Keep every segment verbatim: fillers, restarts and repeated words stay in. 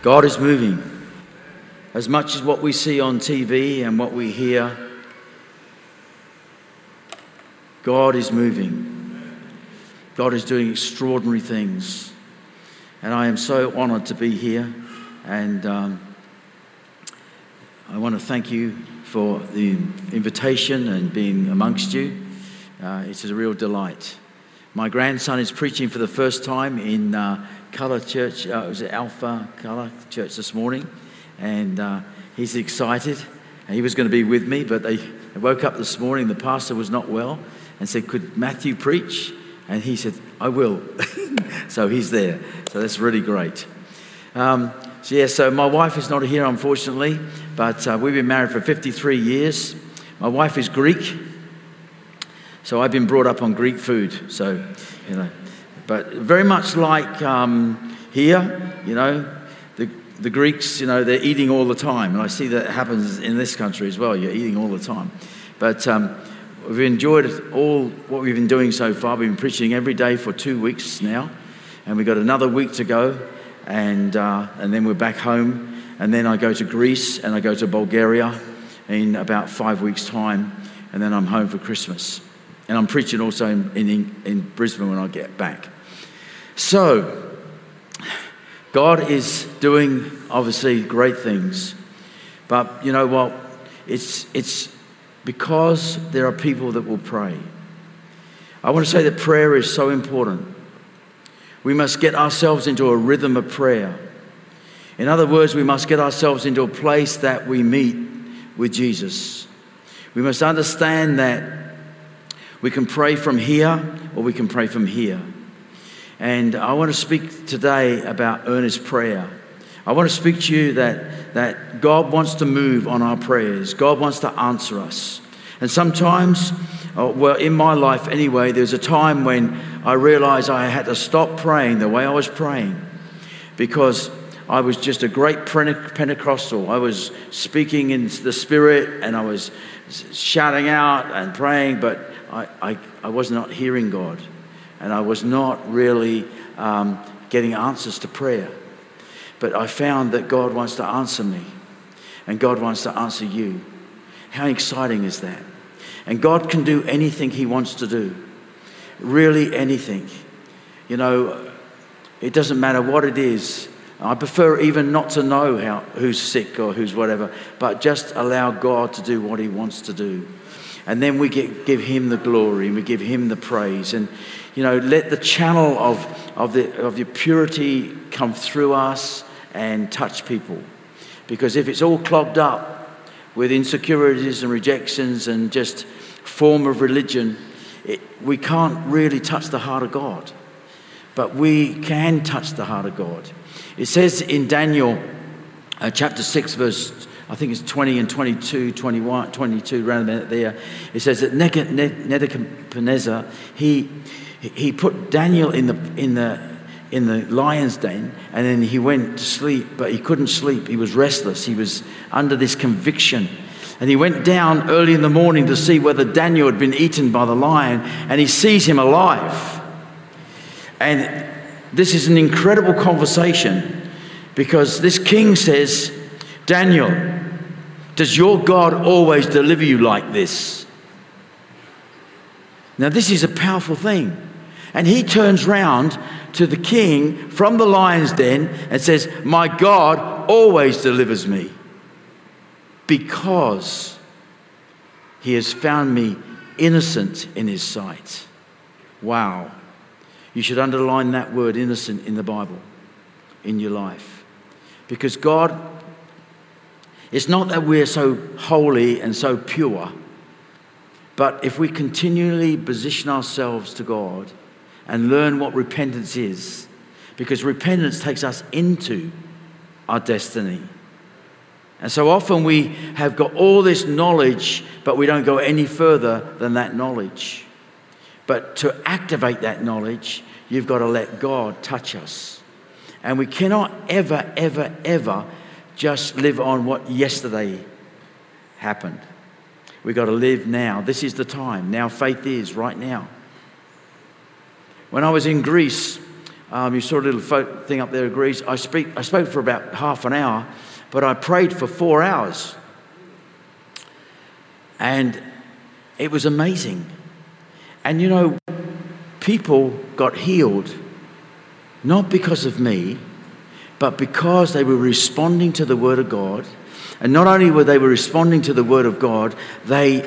God is moving. As much as what we see on T V and what we hear, God is moving. God is doing extraordinary things. And I am so honored to be here. And um, I want to thank you for the invitation and being amongst you. Uh, it's a real delight. My grandson is preaching for the first time in uh, Colour Church. Uh, it was at Alpha Colour Church this morning. And uh, he's excited. And he was going to be with me, but they, they woke up this morning. The pastor was not well and said, could Matthew preach? And he said, I will. So he's there. So that's really great. Um, so yeah, so my wife is not here, unfortunately, but uh, we've been married for fifty-three years. My wife is Greek, so I've been brought up on Greek food. So, you know, but very much like um, here, you know, the the Greeks, you know, they're eating all the time, and I see that happens in this country as well. You're eating all the time, but um, we've enjoyed all what we've been doing so far. We've been preaching every day for two weeks now, and we've got another week to go. And uh, and then we're back home, and then I go to Greece and I go to Bulgaria in about five weeks' time, and then I'm home for Christmas. And I'm preaching also in, in, in Brisbane when I get back. So, God is doing, obviously, great things. But you know what? It's, it's because there are people that will pray. I want to say that prayer is so important. We must get ourselves into a rhythm of prayer. In other words, we must get ourselves into a place that we meet with Jesus. We must understand that we can pray from here or we can pray from here. And I want to speak today about earnest prayer. I want to speak to you that, that God wants to move on our prayers. God wants to answer us. And sometimes, well, in my life anyway, there's a time when I realized I had to stop praying the way I was praying because I was just a great Pentecostal. I was speaking in the Spirit and I was shouting out and praying, but I, I, I was not hearing God, and I was not really um, getting answers to prayer. But I found that God wants to answer me, and God wants to answer you. How exciting is that? And God can do anything He wants to do. Really anything. You know, it doesn't matter what it is. I prefer even not to know how, who's sick or who's whatever, but just allow God to do what He wants to do. And then we get, give Him the glory and we give Him the praise. And, you know, let the channel of, of, the, of your purity come through us and touch people. Because if it's all clogged up with insecurities and rejections and just form of religion, it, we can't really touch the heart of God. But we can touch the heart of God. It says in Daniel uh, chapter six, verse, I think it's twenty and twenty-two, twenty-one, twenty-two, around there. It says that Nebuchadnezzar, he he put Daniel in the in the in the lion's den, and then he went to sleep, but he couldn't sleep. He was restless. He was under this conviction. And he went down early in the morning to see whether Daniel had been eaten by the lion, and he sees him alive. And this is an incredible conversation because this king says, Daniel, does your God always deliver you like this? Now this is a powerful thing. And he turns round to the king from the lion's den and says, my God always delivers me because He has found me innocent in His sight. Wow. You should underline that word innocent in the Bible, in your life. Because God, it's not that we're so holy and so pure, but if we continually position ourselves to God and learn what repentance is, because repentance takes us into our destiny. And so often we have got all this knowledge, but we don't go any further than that knowledge. But to activate that knowledge, you've got to let God touch us. And we cannot ever, ever, ever just live on what yesterday happened. We've got to live now. This is the time. Now faith is right now. When I was in Greece, Um, you saw a little folk thing up there agrees. I, speak, I spoke for about half an hour, but I prayed for four hours. And it was amazing. And you know, people got healed, not because of me, but because they were responding to the Word of God. And not only were they were responding to the Word of God, they,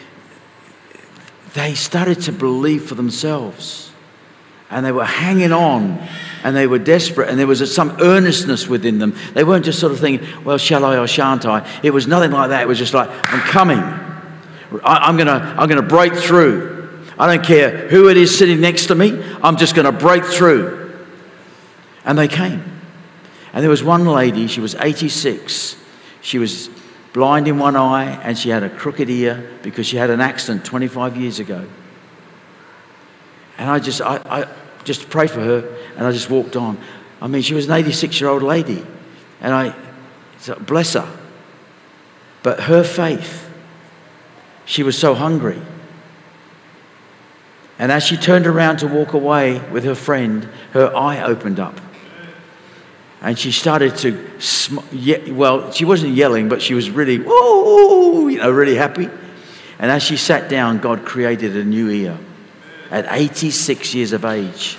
they started to believe for themselves. And they were hanging on, and they were desperate, and there was some earnestness within them. They weren't just sort of thinking, well, shall I or shan't I? It was nothing like that. It was just like, I'm coming. I, I'm gonna, I'm gonna break through. I don't care who it is sitting next to me. I'm just gonna break through. And they came. And there was one lady, she was eighty-six. She was blind in one eye, and she had a crooked ear because she had an accident twenty-five years ago. And I just, I, I just prayed for her, and I just walked on. I mean, she was an eighty-six-year-old lady, and I, so bless her. But her faith, she was so hungry. And as she turned around to walk away with her friend, her eye opened up. And she started to, sm- ye- well, she wasn't yelling, but she was really, whoa, you know, really happy. And as she sat down, God created a new ear at eighty-six years of age.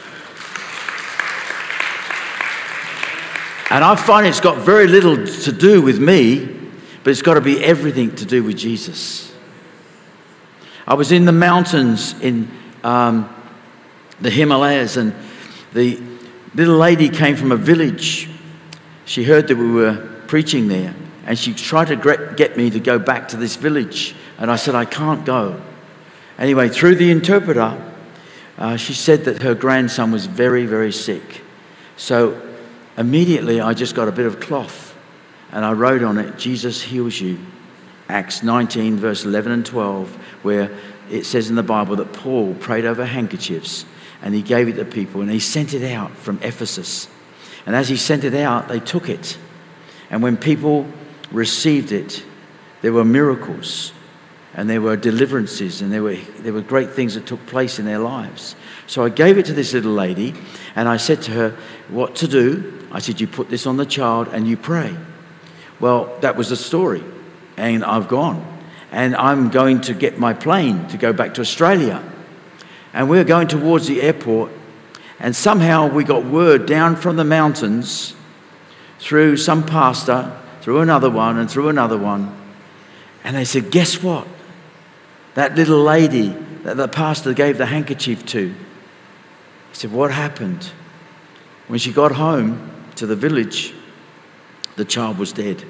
And I find it's got very little to do with me, but it's got to be everything to do with Jesus. I was in the mountains in um, the Himalayas, and the little lady came from a village. She heard that we were preaching there, and she tried to get me to go back to this village. And I said, I can't go. Anyway, through the interpreter, uh, she said that her grandson was very, very sick. So immediately I just got a bit of cloth, and I wrote on it, Jesus heals you. Acts nineteen, verse eleven and twelve, where it says in the Bible that Paul prayed over handkerchiefs, and he gave it to people, and he sent it out from Ephesus. And as he sent it out, they took it. And when people received it, there were miracles, and there were deliverances, and there were, there were great things that took place in their lives. So I gave it to this little lady, and I said to her, what to do? I said, you put this on the child and you pray. Well, that was the story. And I've gone. And I'm going to get my plane to go back to Australia. And we're going towards the airport, and somehow we got word down from the mountains through some pastor, through another one, and through another one. And they said, guess what? That little lady that the pastor gave the handkerchief to. I said, what happened? When she got home to the village, the child was dead.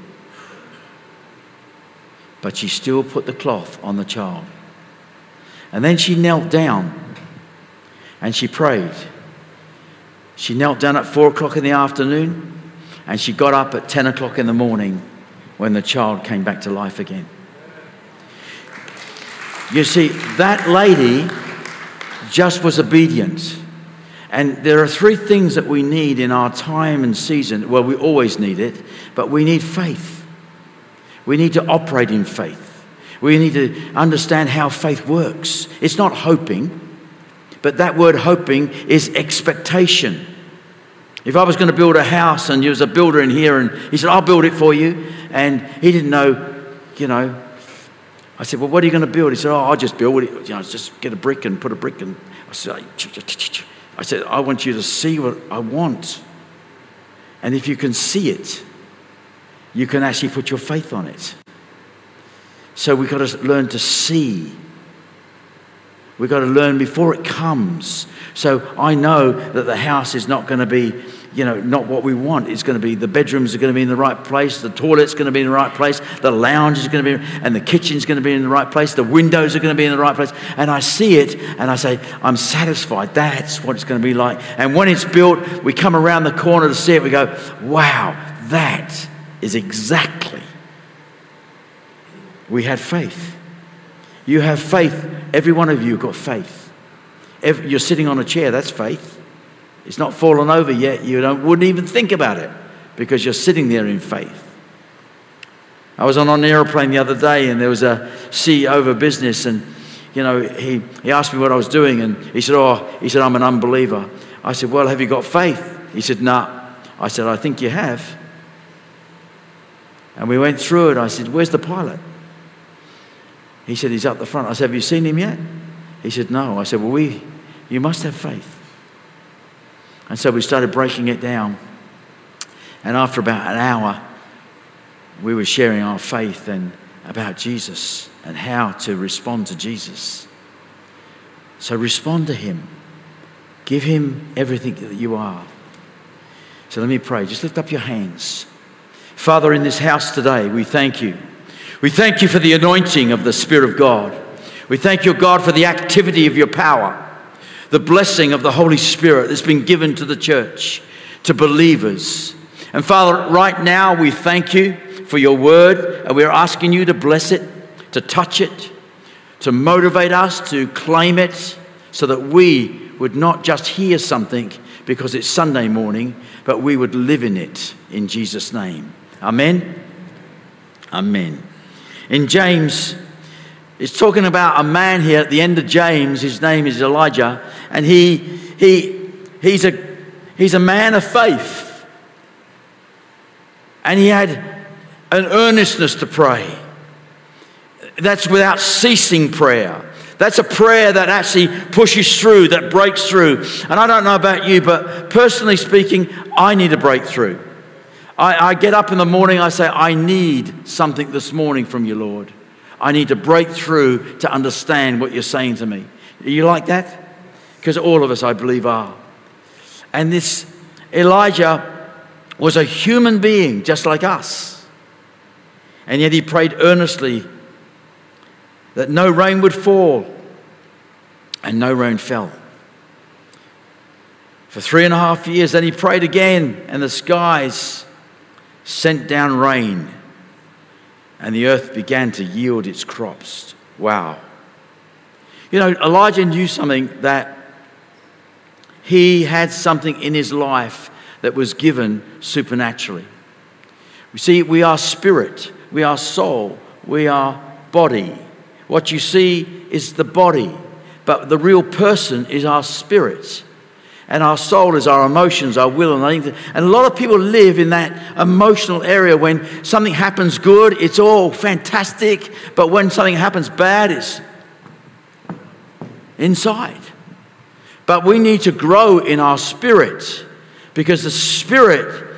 But she still put the cloth on the child. And then she knelt down and she prayed. She knelt down at four o'clock in the afternoon, and she got up at ten o'clock in the morning when the child came back to life again. You see, that lady just was obedient. And there are three things that we need in our time and season. Well, we always need it, but we need faith. We need to operate in faith. We need to understand how faith works. It's not hoping, but that word hoping is expectation. If I was going to build a house and there was a builder in here and he said, I'll build it for you. And he didn't know, you know, I said, well, what are you going to build? He said, oh, I'll just build it. You know, just get a brick and put a brick in. I said, I said, I want you to see what I want. And if you can see it, you can actually put your faith on it. So we've got to learn to see. We've got to learn before it comes. So I know that the house is not going to be, you know, not what we want. It's going to be, the bedrooms are going to be in the right place, the toilet's going to be in the right place, the lounge is going to be, and the kitchen's going to be in the right place, the windows are going to be in the right place. And I see it and I say, I'm satisfied. That's what it's going to be like. And when it's built, we come around the corner to see it, we go, wow, that is exactly. We had faith. You have faith. Every one of you have got faith. Every, you're sitting on a chair, that's faith. It's not fallen over yet. You don't, wouldn't even think about it because you're sitting there in faith. I was on an aeroplane the other day, and there was a C E O of a business, and you know, he, he asked me what I was doing, and he said, oh, he said, I'm an unbeliever. I said, well, have you got faith? He said, no. I said, I think you have. And we went through it. I said, where's the pilot? He said, he's up the front. I said, have you seen him yet? He said, no. I said, well, we, you must have faith. And so we started breaking it down. And after about an hour, we were sharing our faith and about Jesus and how to respond to Jesus. So respond to him. Give him everything that you are. So let me pray. Just lift up your hands. Father, in this house today, we thank you. We thank you for the anointing of the Spirit of God. We thank you, God, for the activity of your power, the blessing of the Holy Spirit that's been given to the church, to believers. And Father, right now we thank you for your word, and we're asking you to bless it, to touch it, to motivate us to claim it, so that we would not just hear something because it's Sunday morning, but we would live in it in Jesus' name. Amen. Amen. In James, it's talking about a man here at the end of James. His name is Elijah, and he he he's a he's a man of faith, and he had an earnestness to pray. That's without ceasing prayer. That's a prayer that actually pushes through, that breaks through. And I don't know about you, but personally speaking, I need a breakthrough. I, I get up in the morning, I say, I need something this morning from you, Lord. I need to break through to understand what you're saying to me. Are you like that? Because all of us, I believe, are. And this Elijah was a human being just like us. And yet he prayed earnestly that no rain would fall, and no rain fell. For three and a half years, then he prayed again, and the skies sent down rain, and the earth began to yield its crops. Wow. You know, Elijah knew something, that he had something in his life that was given supernaturally. You see, we are spirit, we are soul, we are body. What you see is the body, but the real person is our spirit. And our soul is our emotions, our will. And a lot of people live in that emotional area. When something happens good, it's all fantastic. But when something happens bad, it's inside. But we need to grow in our spirit, because the spirit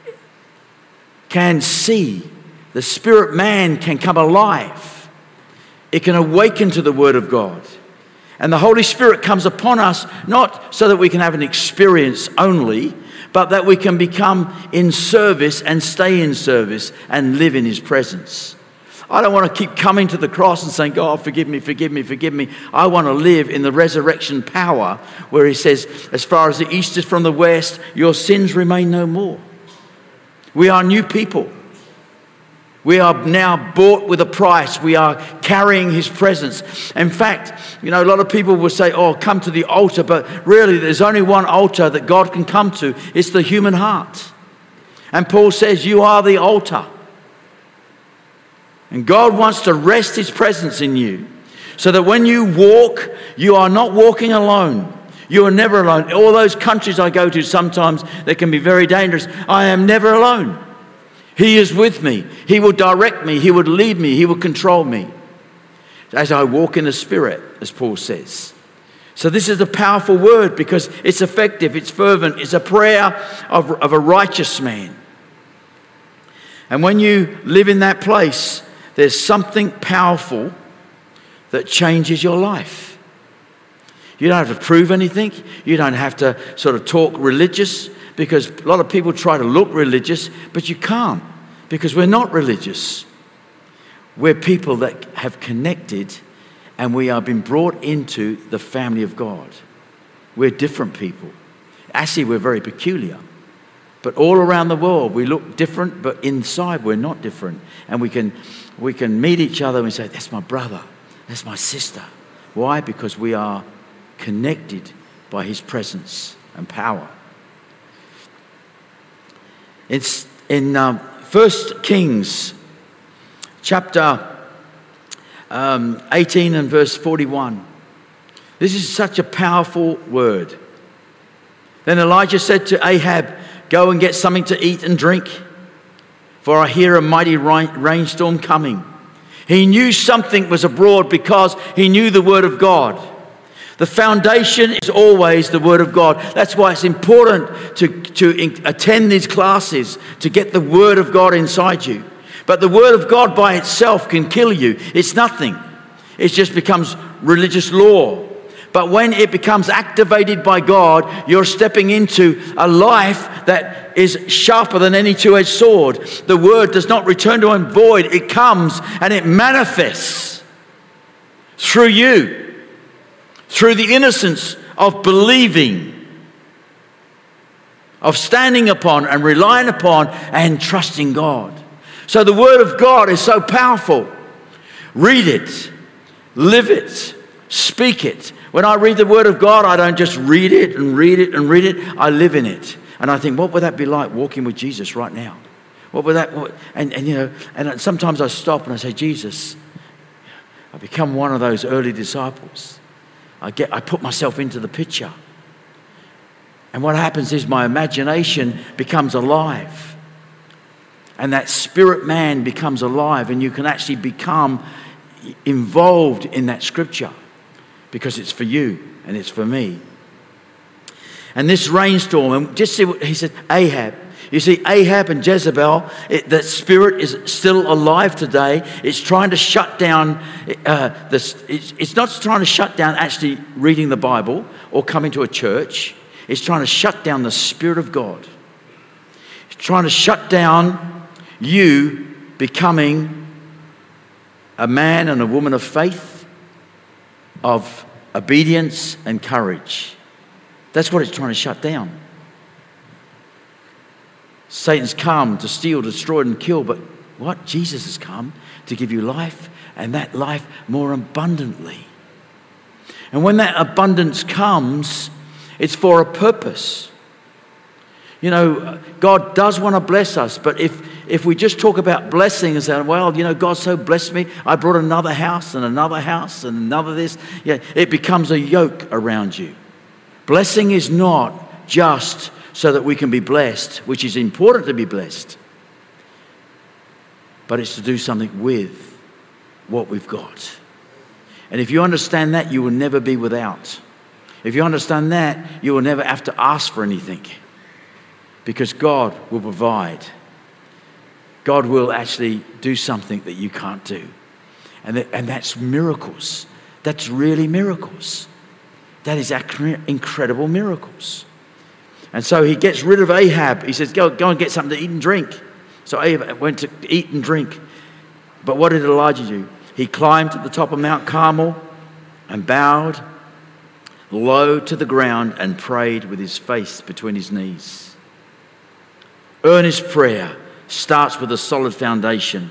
can see. The spirit man can come alive. It can awaken to the Word of God. And the Holy Spirit comes upon us, not so that we can have an experience only, but that we can become in service and stay in service and live in His presence. I don't want to keep coming to the cross and saying, God, forgive me, forgive me, forgive me. I want to live in the resurrection power where He says, as far as the east is from the west, your sins remain no more. We are new people. We are now bought with a price. We are carrying His presence. In fact, you know, a lot of people will say, oh, come to the altar. But really, there's only one altar that God can come to. It's the human heart. And Paul says, you are the altar. And God wants to rest His presence in you, so that when you walk, you are not walking alone. You are never alone. All those countries I go to, sometimes they can be very dangerous. I am never alone. He is with me. He will direct me. He will lead me. He will control me as I walk in the Spirit, as Paul says. So this is a powerful word, because it's effective, it's fervent, it's a prayer of, of a righteous man. And when you live in that place, there's something powerful that changes your life. You don't have to prove anything. You don't have to sort of talk religious, because a lot of people try to look religious, but you can't, because we're not religious. We're people that have connected, and we have been brought into the family of God. We're different people. Actually, we're very peculiar. But all around the world, we look different, but inside we're not different. And we can, we can meet each other and we say, that's my brother, that's my sister. Why? Because we are connected by His presence and power. It's in um, First Kings chapter um, eighteen and verse forty-one. This is such a powerful word. Then Elijah said to Ahab, "Go and get something to eat and drink, for I hear a mighty rainstorm coming." He knew something was abroad because he knew the word of God. The foundation is always the word of God. That's why it's important to, to attend these classes, to get the word of God inside you. But the word of God by itself can kill you. It's nothing. It just becomes religious law. But when it becomes activated by God, you're stepping into a life that is sharper than any two-edged sword. The word does not return to him void. It comes and it manifests through you, through the innocence of believing, of standing upon and relying upon and trusting God. So the word of God is so powerful. Read it, live it, speak it. When I read the word of God, I don't just read it and read it and read it. I live in it. And I think, what would that be like walking with Jesus right now? What would that, what, and, and you know, and sometimes I stop and I say, Jesus, I become one of those early disciples. I get, I put myself into the picture. And what happens is my imagination becomes alive. And that spirit man becomes alive, and you can actually become involved in that scripture. Because it's for you and it's for me. And this rainstorm, and just see what he said, Ahab. You see, Ahab and Jezebel, it, that spirit is still alive today. It's trying to shut down, uh, this, it's, it's not trying to shut down actually reading the Bible or coming to a church. It's trying to shut down the Spirit of God. It's trying to shut down you becoming a man and a woman of faith, of obedience and courage. That's what it's trying to shut down. Satan's come to steal, destroy, and kill, but what? Jesus has come to give you life, and that life more abundantly. And when that abundance comes, it's for a purpose. You know, God does want to bless us, but if if we just talk about blessing and say, well, you know, God so blessed me, I brought another house and another house and another this, yeah, it becomes a yoke around you. Blessing is not just so that we can be blessed, which is important to be blessed, but it's to do something with what we've got. And if you understand that, you will never be without. If you understand that, you will never have to ask for anything, because God will provide. God will actually do something that you can't do. And, that, and that's miracles. That's really miracles. That is incredible miracles. And so he gets rid of Ahab. He says, go, go and get something to eat and drink. So Ahab went to eat and drink. But what did Elijah do? He climbed to the top of Mount Carmel and bowed low to the ground and prayed with his face between his knees. Earnest prayer starts with a solid foundation.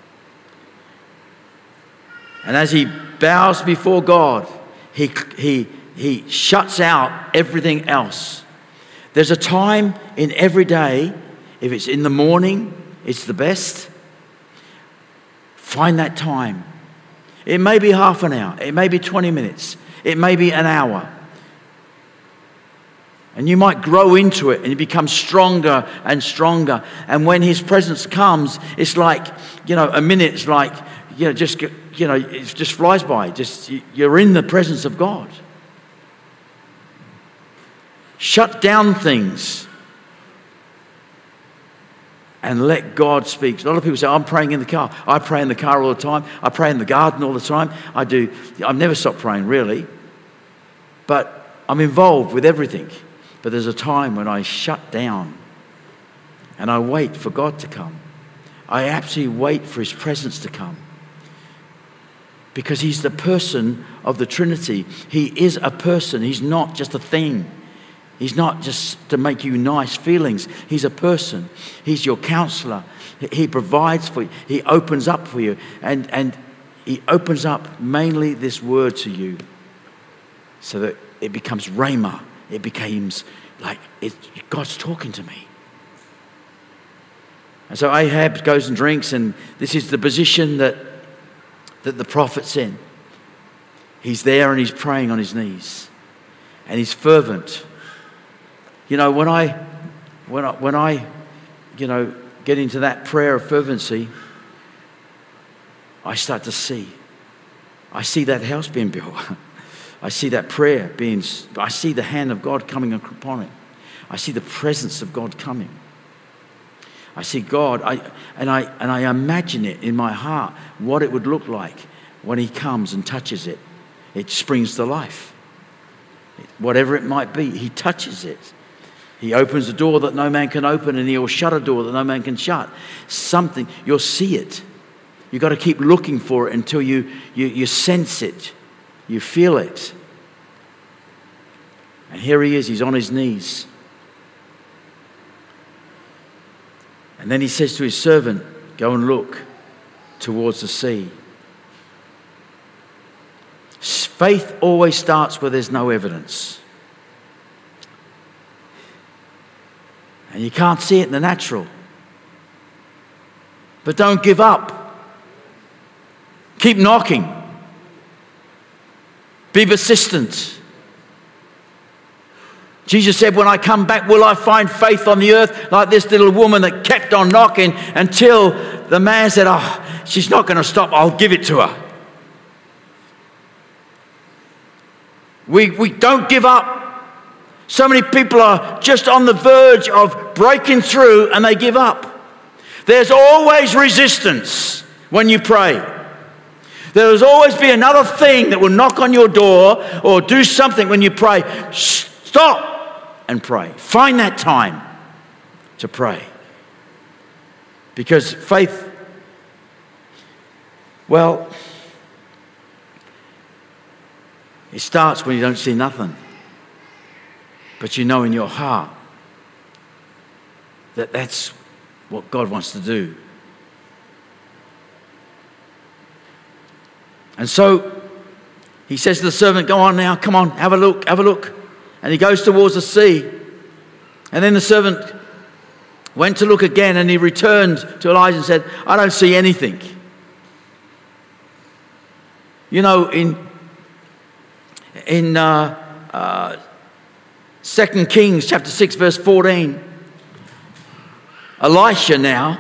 And as he bows before God, he, he, he shuts out everything else. There's a time in every day, if it's in the morning, it's the best. Find that time. It may be half an hour. It may be twenty minutes. It may be an hour. And you might grow into it and you become stronger and stronger. And when his presence comes, it's like, you know, a minute's like, you know, just, you know, it just flies by. Just, you're in the presence of God. Shut down things and let God speak. A lot of people say, I'm praying in the car. I pray in the car all the time. I pray in the garden all the time. I do. I've never stopped praying, really. But I'm involved with everything. But there's a time when I shut down and I wait for God to come. I absolutely wait for his presence to come. Because he's the person of the Trinity. He is a person. He's not just a thing. He's not just to make you nice feelings. He's a person. He's your counselor. He provides for you. He opens up for you. And, and he opens up mainly this word to you so that it becomes rhema. It becomes like it, God's talking to me. And so Ahab goes and drinks, and this is the position that, that the prophet's in. He's there and he's praying on his knees. And he's fervent. You know, when I, when I, when I, you know, get into that prayer of fervency, I start to see. I see that house being built. I see that prayer being, I see the hand of God coming upon it. I see the presence of God coming. I see God, I, and, I, and I imagine it in my heart, what it would look like when he comes and touches it. It springs to life. Whatever it might be, he touches it. He opens a door that no man can open, and he'll shut a door that no man can shut. Something, you'll see it. You've got to keep looking for it until you, you, you sense it. You feel it. And here he is, he's on his knees. And then he says to his servant, go and look towards the sea. Faith always starts where there's no evidence. And you can't see it in the natural. But don't give up. Keep knocking. Be persistent. Jesus said, when I come back, will I find faith on the earth like this little woman that kept on knocking until the man said, oh, she's not going to stop. I'll give it to her. We, we don't give up. So many people are just on the verge of breaking through and they give up. There's always resistance when you pray. There will always be another thing that will knock on your door or do something when you pray. Stop and pray. Find that time to pray. Because faith, well, it starts when you don't see nothing. But you know in your heart that that's what God wants to do. And so he says to the servant, go on now, come on, have a look, have a look. And he goes towards the sea. And then the servant went to look again, and he returned to Elijah and said, I don't see anything. You know, in, in uh, uh, Second Kings chapter six, verse fourteen, Elisha now,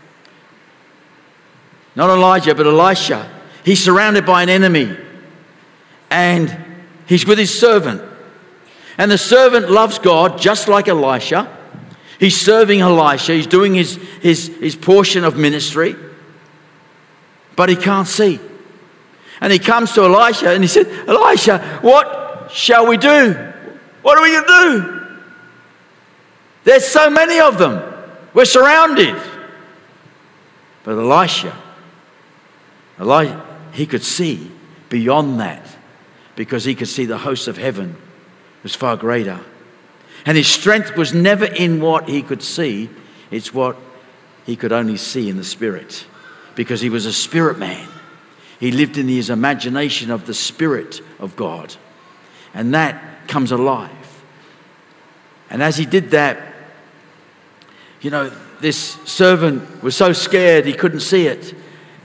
not Elijah, but Elisha, he's surrounded by an enemy, and he's with his servant. And the servant loves God just like Elisha. He's serving Elisha. He's doing his, his, his portion of ministry. But he can't see. And he comes to Elisha and he said, Elisha, what shall we do? What are we going to do? There's so many of them. We're surrounded. But Elisha, Elisha, he could see beyond that because he could see the hosts of heaven was far greater. And his strength was never in what he could see. It's what he could only see in the spirit. Because he was a spirit man. He lived in his imagination of the Spirit of God. And that comes alive. And as he did that, you know, this servant was so scared he couldn't see it.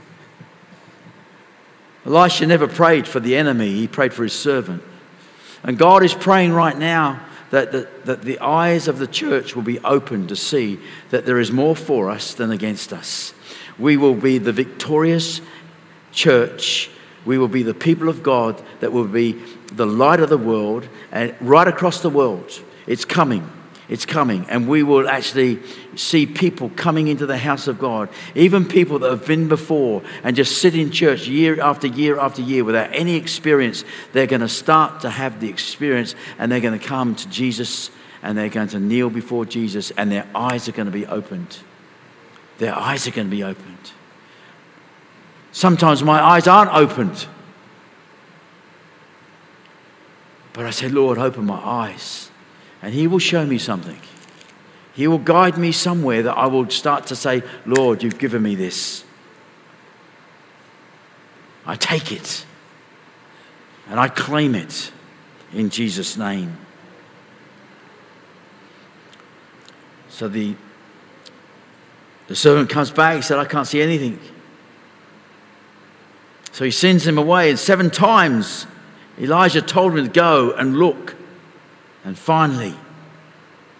Elisha never prayed for the enemy. He prayed for his servant. And God is praying right now that the, that the eyes of the church will be open to see that there is more for us than against us. We will be the victorious church. We will be the people of God that will be the light of the world, and right across the world. It's coming. It's coming. And we will actually see people coming into the house of God. Even people that have been before and just sit in church year after year after year without any experience. They're going to start to have the experience, and they're going to come to Jesus, and they're going to kneel before Jesus, and their eyes are going to be opened. Their eyes are going to be opened. Sometimes my eyes aren't opened. But I say, Lord, open my eyes. And he will show me something. He will guide me somewhere that I will start to say, Lord, you've given me this. I take it. And I claim it in Jesus' name. So the, the servant comes back. He said, I can't see anything. So he sends him away. And seven times Elijah told him to go and look. And finally,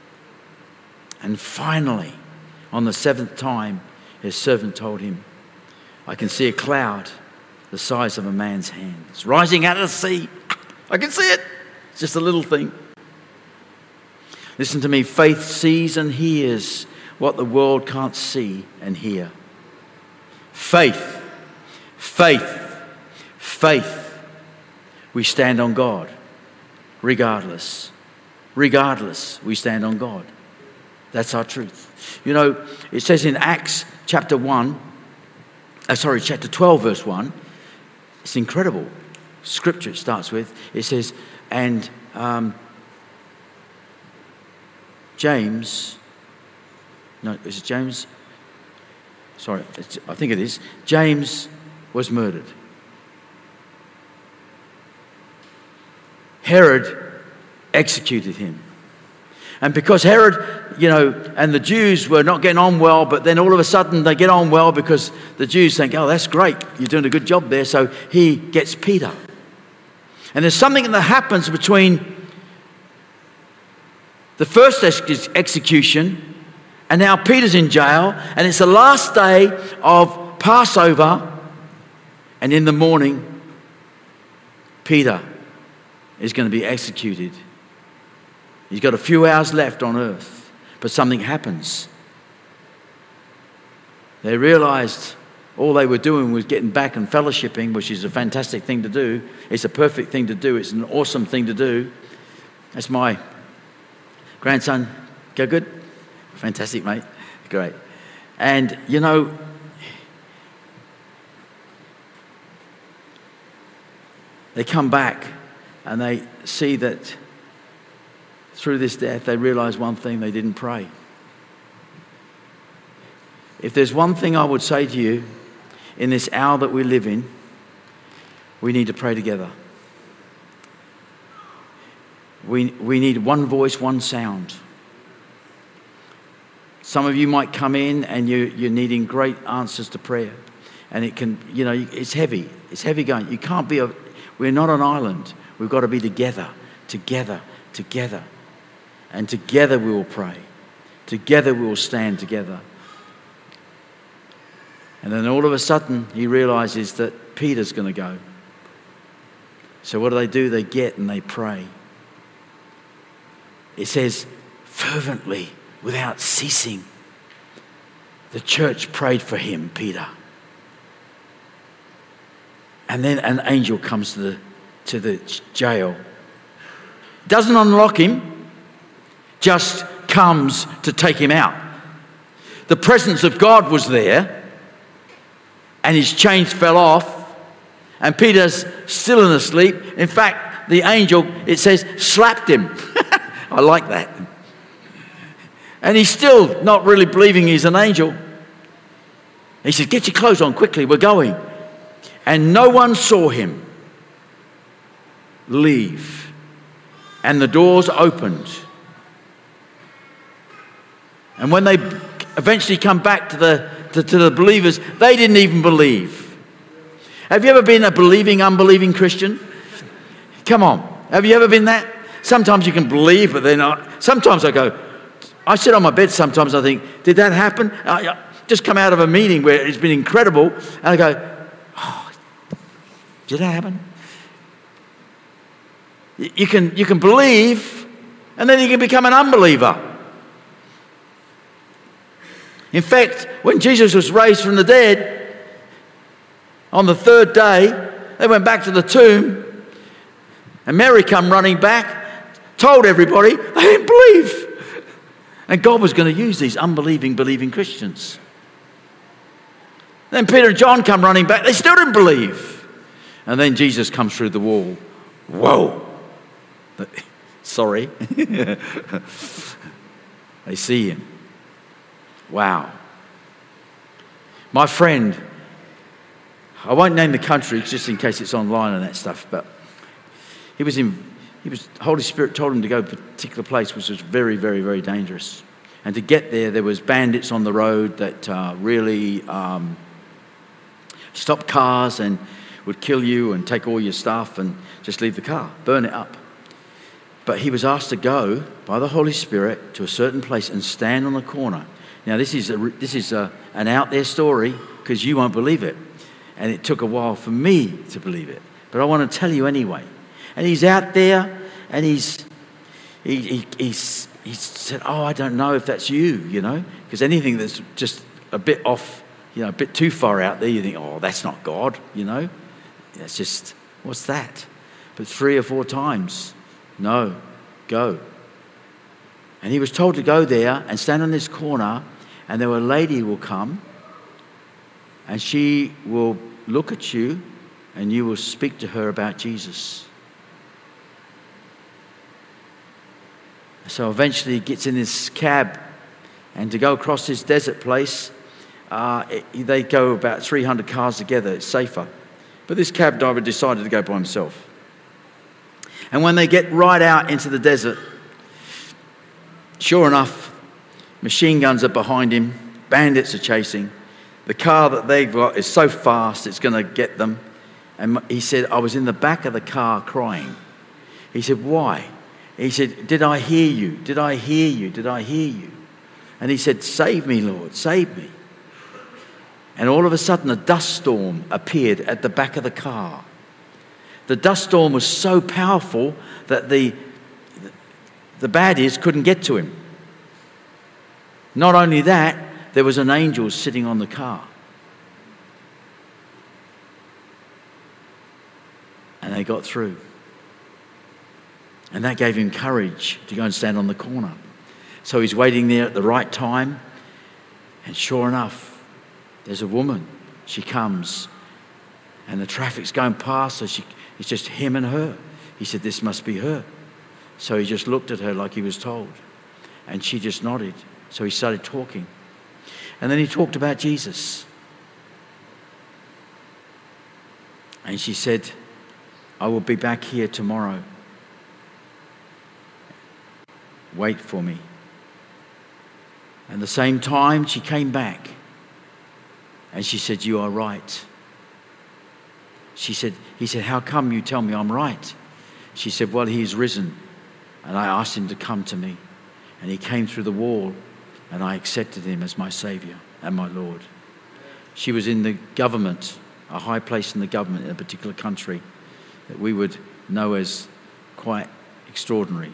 And finally, on the seventh time, his servant told him, I can see a cloud the size of a man's hand. It's rising out of the sea. I can see it. It's just a little thing. Listen to me. Faith sees and hears what the world can't see and hear. Faith, faith, faith. We stand on God. Regardless. Regardless, we stand on God. That's our truth. You know, it says in Acts chapter one, uh, sorry, chapter twelve, verse one, it's incredible. Scripture it starts with, it says, and um, James, no, is it James? Sorry, it's, I think it is. James was murdered. Herod executed him. And because Herod, you know, and the Jews were not getting on well, but then all of a sudden they get on well because the Jews think, oh, that's great, you're doing a good job there. So he gets Peter. And there's something that happens between the first ex- execution and now Peter's in jail. And it's the last day of Passover. And in the morning, Peter is going to be executed. He's got a few hours left on earth, but something happens. They realized all they were doing was getting back and fellowshipping, which is a fantastic thing to do. It's a perfect thing to do. It's an awesome thing to do. That's my grandson. Go good? Fantastic, mate. Great. And, you know, they come back and they see that through this death, they realize one thing: they didn't pray. If there's one thing I would say to you in this hour that we live in, we need to pray together. We, we need one voice, one sound. Some of you might come in and you, you're needing great answers to prayer. And it can, you know, it's heavy. It's heavy going. You can't be, a, we're not an island. We've got to be together, together, together. And together we will pray. Together we will stand together. And then all of a sudden he realizes that Peter's going to go. So what do they do? They get and they pray. It says, fervently, without ceasing, the church prayed for him, Peter. And then an angel comes to the, to the jail. Doesn't unlock him. Just comes to take him out. The presence of God was there, and his chains fell off, and Peter's still in asleep. In fact, the angel, it says, slapped him. I like that. And he's still not really believing he's an angel. He says, get your clothes on quickly, we're going. And no one saw him leave. And the doors opened. And when they eventually come back to the, to, to the believers, they didn't even believe. Have you ever been a believing, unbelieving Christian? Come on. Have you ever been that? Sometimes you can believe, but they're not. Sometimes I go, I sit on my bed sometimes, I think, did that happen? I, I just come out of a meeting where it's been incredible, and I go, oh, did that happen? You can, you can believe, and then you can become an unbeliever. In fact, when Jesus was raised from the dead, on the third day, they went back to the tomb, and Mary come running back, told everybody, they didn't believe. And God was going to use these unbelieving, believing Christians. Then Peter and John come running back, they still didn't believe. And then Jesus comes through the wall. Whoa. Sorry. They see him. Wow. My friend, I won't name the country just in case it's online and that stuff, but he was in, he was, Holy Spirit told him to go to a particular place which was very, very, very dangerous. And to get there, there was bandits on the road that uh, really um, stopped cars and would kill you and take all your stuff and just leave the car, burn it up. But he was asked to go by the Holy Spirit to a certain place and stand on the corner. Now, this is, a, this is a, an out there story because you won't believe it. And it took a while for me to believe it. But I want to tell you anyway. And he's out there and he's, he, he, he's, he said, oh, I don't know if that's you, you know. Because anything that's just a bit off, you know, a bit too far out there, you think, oh, that's not God, you know. That's just, what's that? But three or four times, no, go. And he was told to go there and stand on this corner, and there a lady will come, and she will look at you, and you will speak to her about Jesus. So eventually he gets in this cab, and to go across this desert place, uh, it, they go about three hundred cars together. It's safer. But this cab driver decided to go by himself. And when they get right out into the desert, sure enough, machine guns are behind him, bandits are chasing. The car that they've got is so fast it's going to get them. And he said, I was in the back of the car crying. He said, why? He said, did I hear you? Did I hear you? Did I hear you? And he said, save me, Lord, save me. And all of a sudden a dust storm appeared at the back of the car. The dust storm was so powerful that the, the baddies couldn't get to him. Not only that, there was an angel sitting on the car. And they got through. And that gave him courage to go and stand on the corner. So he's waiting there at the right time. And sure enough, there's a woman. She comes. And the traffic's going past, so she, it's just him and her. He said, this must be her. So he just looked at her like he was told. And she just nodded. So he started talking. And then he talked about Jesus. And she said, I will be back here tomorrow. Wait for me. And the same time she came back. And she said, you are right. She said, he said, how come you tell me I'm right? She said, well, he is risen. And I asked him to come to me. And he came through the wall. And I accepted him as my Saviour and my Lord. She was in the government, a high place in the government in a particular country that we would know as quite extraordinary.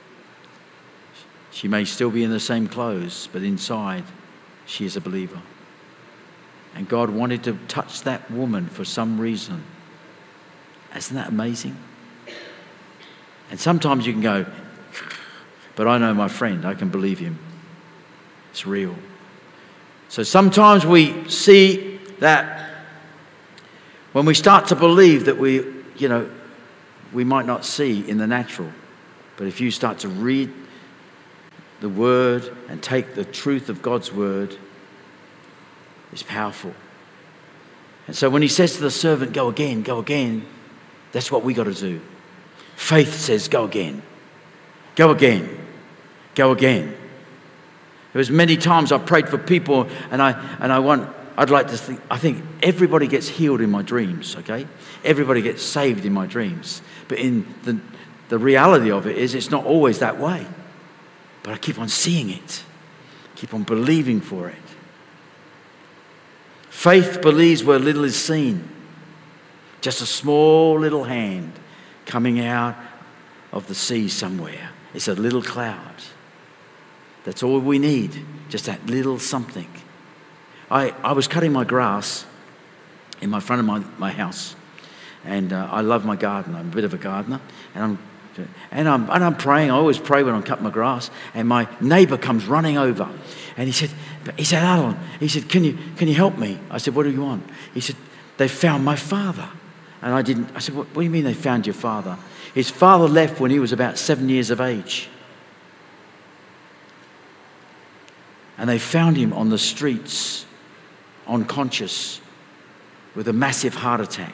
She may still be in the same clothes, but inside she is a believer. And God wanted to touch that woman for some reason. Isn't that amazing? And sometimes you can go, but I know my friend, I can believe him. It's real. So sometimes we see that when we start to believe that we, you know, we might not see in the natural. But if you start to read the word and take the truth of God's word, it's powerful. And so when he says to the servant, go again, go again, that's what we got to do. Faith says, go again, go again, go again. There was many times I prayed for people, and I and I want I'd like to think I think everybody gets healed in my dreams, okay? Everybody gets saved in my dreams. But in the the reality of it is it's not always that way. But I keep on seeing it. Keep on believing for it. Faith believes where little is seen. Just a small little hand coming out of the sea somewhere. It's a little cloud. That's all we need. Just that little something. I, I was cutting my grass in my front of my, my house. And uh, I love my garden. I'm a bit of a gardener. And I'm And I'm, and I'm praying. I always pray when I'm cutting my grass. And my neighbour comes running over. And he said, he said, Alan, he said, can you, can you help me? I said, what do you want? He said, they found my father. And I didn't. I said, what, what do you mean they found your father? His father left when he was about seven years of age. And they found him on the streets, unconscious, with a massive heart attack.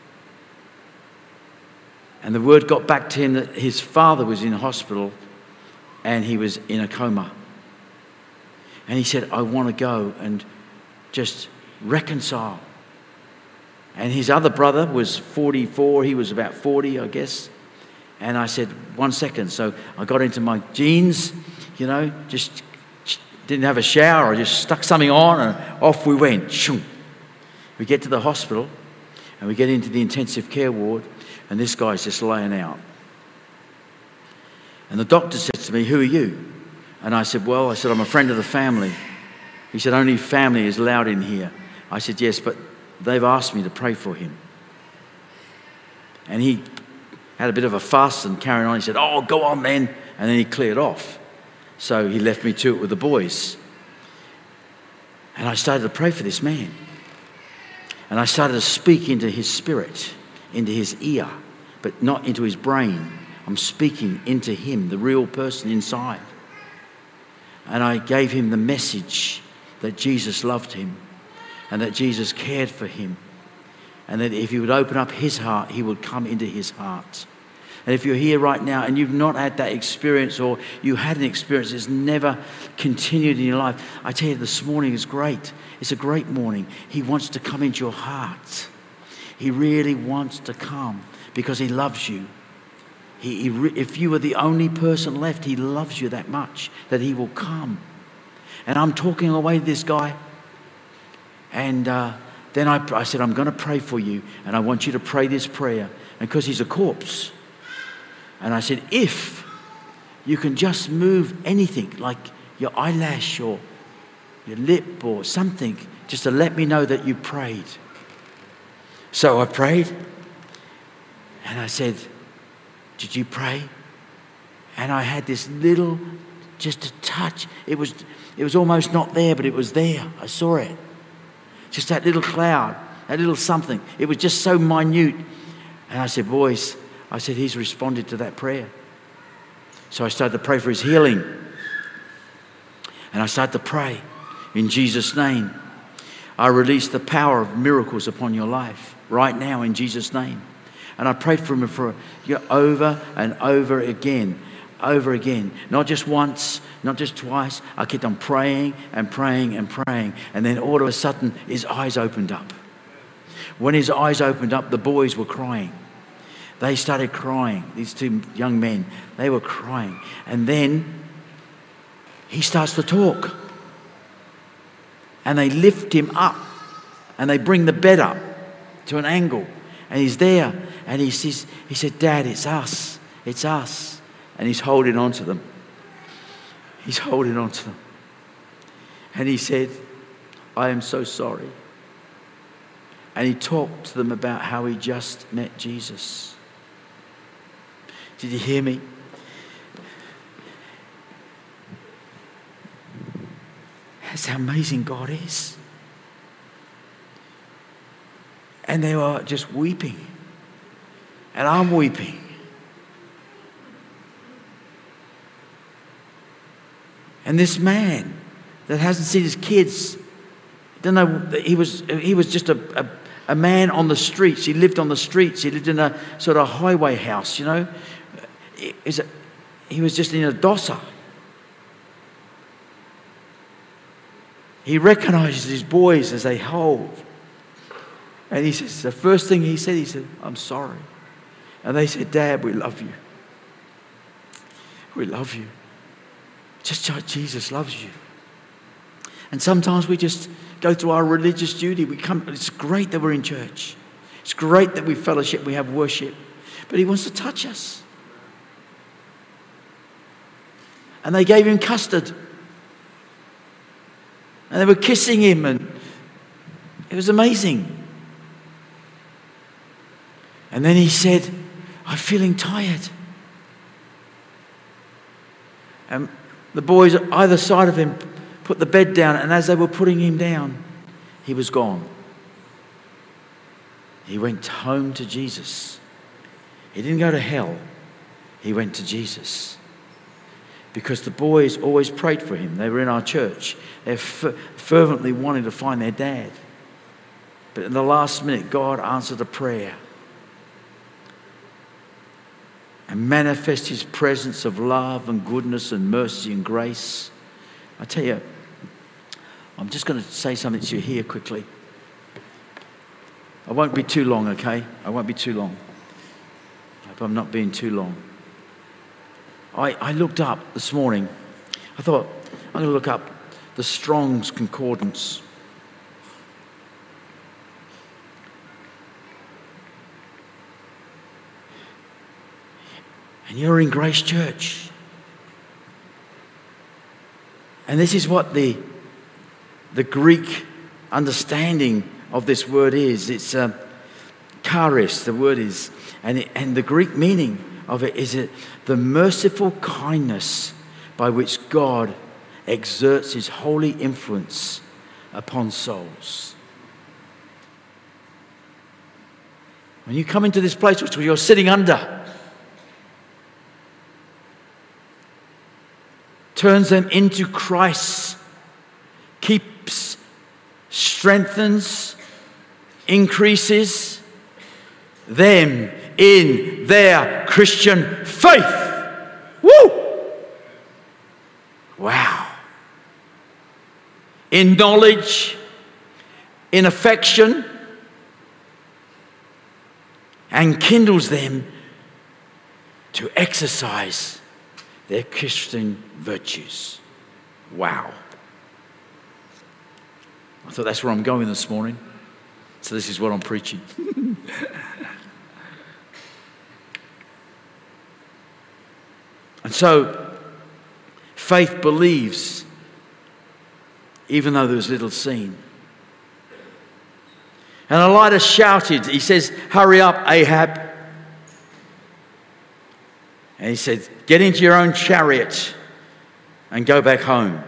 And the word got back to him that his father was in hospital and he was in a coma. And he said, I want to go and just reconcile. And his other brother was forty-four. He was about forty, I guess. And I said, one second. So I got into my jeans, you know, just didn't have a shower. I just stuck something on and off we went. Shoom. We get to the hospital and we get into the intensive care ward and this guy's just laying out. And the doctor said to me, who are you? And I said, well, I said, I'm a friend of the family. He said, only family is allowed in here. I said, yes, but they've asked me to pray for him. And he had a bit of a fuss and carried on. He said, oh, go on then. And then he cleared off. So he left me to it with the boys. And I started to pray for this man. And I started to speak into his spirit, into his ear, but not into his brain. I'm speaking into him, the real person inside. And I gave him the message that Jesus loved him and that Jesus cared for him. And that if he would open up his heart, he would come into his heart. And if you're here right now and you've not had that experience, or you had an experience that's never continued in your life, I tell you, this morning is great. It's a great morning. He wants to come into your heart. He really wants to come because he loves you. He, he, if you were the only person left, he loves you that much that he will come. And I'm talking away to this guy. And uh, then I, I said, I'm going to pray for you. And I want you to pray this prayer. And because he's a corpse. And I said, if you can just move anything, like your eyelash or your lip or something, just to let me know that you prayed. So I prayed. And I said, did you pray? And I had this little, just a touch. It was, it was almost not there, but it was there. I saw it. Just that little cloud, that little something. It was just so minute. And I said, boys, I said, he's responded to that prayer. So I started to pray for his healing. And I started to pray in Jesus' name. I release the power of miracles upon your life right now in Jesus' name. And I prayed for him for you know, over and over again, over again. Not just once, not just twice. I kept on praying and praying and praying. And then all of a sudden, his eyes opened up. When his eyes opened up, the boys were crying. They started crying, these two young men. They were crying. And then he starts to talk. And they lift him up. And they bring the bed up to an angle. And he's there. And he says, he said, Dad, it's us. It's us. And he's holding on to them. He's holding on to them. And he said, I am so sorry. And he talked to them about how he just met Jesus. Did you hear me? That's how amazing God is. And they were just weeping. And I'm weeping. And this man that hasn't seen his kids, don't know, he was he was just a, a, a man on the streets. He lived on the streets. He lived in a sort of highway house, you know. He, he was just in a dossa. He recognizes his boys as they hold. And he says, the first thing he said, he said, I'm sorry. And they said, Dad, we love you. We love you. Just like Jesus loves you. And sometimes we just go through our religious duty. We come. It's great that we're in church. It's great that we fellowship, we have worship. But he wants to touch us. And they gave him custard. And they were kissing him. And it was amazing. And then he said, I'm feeling tired. And the boys either side of him put the bed down, and as they were putting him down, he was gone. He went home to Jesus. He didn't go to hell. He went to Jesus. Because the boys always prayed for him. They were in our church. They fervently wanted to find their dad. But in the last minute, God answered a prayer. And manifest his presence of love and goodness and mercy and grace. I tell you, I'm just going to say something to you here quickly. I won't be too long, okay? I won't be too long. Hope I'm not being too long. I, I looked up this morning. I thought, I'm going to look up the Strong's Concordance. And you're in Grace Church. And this is what the, the Greek understanding of this word is. It's uh, charis, the word is. And, it, and the Greek meaning of it is it, the merciful kindness by which God exerts his holy influence upon souls. When you come into this place which you're sitting under, turns them into Christ, keeps, strengthens, increases them in their Christian faith. Woo! Wow. In knowledge, in affection, and kindles them to exercise their Christian virtues. Wow. I thought that's where I'm going this morning. So this is what I'm preaching. And so, faith believes, even though there's little seen. And Elijah shouted, he says, hurry up, Ahab. And he said, get into your own chariot and go back home.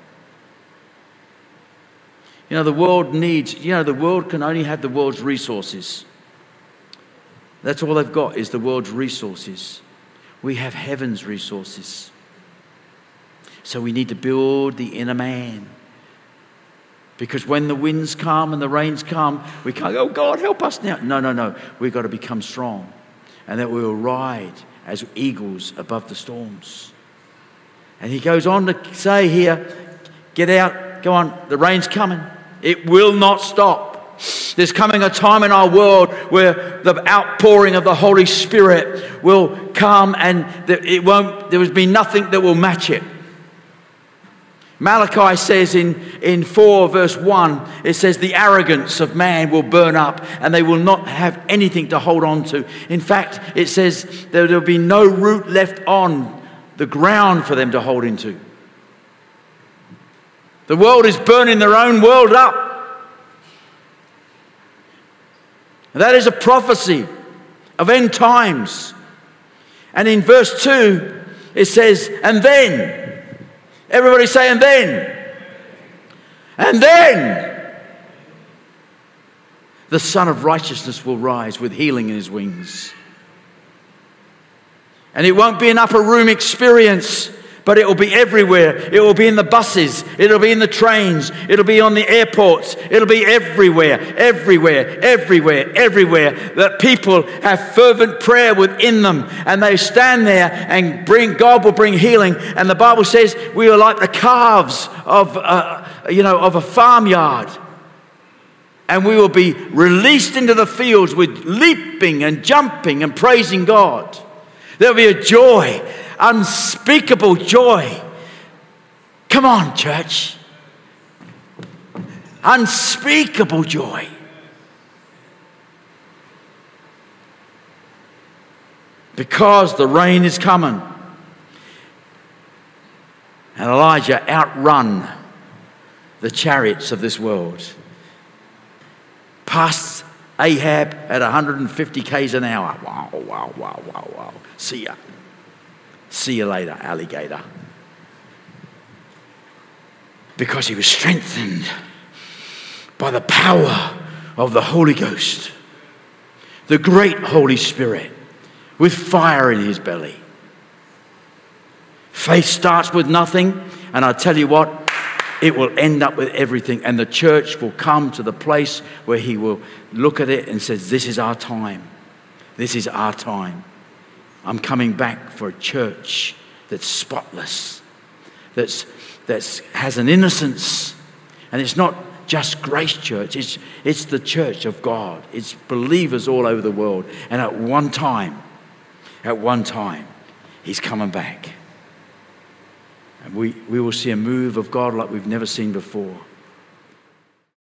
You know, the world needs, you know, the world can only have the world's resources. That's all they've got is the world's resources. We have heaven's resources. So we need to build the inner man. Because when the winds come and the rains come, we can't go, oh God, help us now. No, no, no. We've got to become strong. And that we will ride as eagles above the storms. And he goes on to say here, get out, go on, the rain's coming. It will not stop. There's coming a time in our world where the outpouring of the Holy Spirit will come and it won't, there will be nothing that will match it. Malachi says in, in four verse one, it says the arrogance of man will burn up and they will not have anything to hold on to. In fact, it says there will be no root left on the ground for them to hold into. The world is burning their own world up. That is a prophecy of end times. And in verse two, it says, and then, everybody say, and then, and then, the Son of Righteousness will rise with healing in his wings. And it won't be an upper room experience, but it will be everywhere. It will be in the buses. It'll be in the trains. It'll be on the airports. It'll be everywhere, everywhere, everywhere, everywhere. That people have fervent prayer within them. And they stand there and bring, God will bring healing. And the Bible says we are like the calves of, uh, you know, of a farmyard. And we will be released into the fields with leaping and jumping and praising God. There'll be a joy. Unspeakable joy. Come on, church. Unspeakable joy. Because the rain is coming. And Elijah outrun the chariots of this world. Past Ahab at one hundred fifty kays an hour. Wow, wow, wow, wow, wow. See ya. See you later, alligator. Because he was strengthened by the power of the Holy Ghost, the great Holy Spirit, with fire in his belly. Faith starts with nothing, and I tell you what, it will end up with everything. And the church will come to the place where he will look at it and says, this is our time. This is our time. I'm coming back for a church that's spotless, that's, that's has an innocence. And it's not just Grace Church, it's, it's the church of God. It's believers all over the world. And at one time, at one time. He's coming back. And we, we will see a move of God like we've never seen before.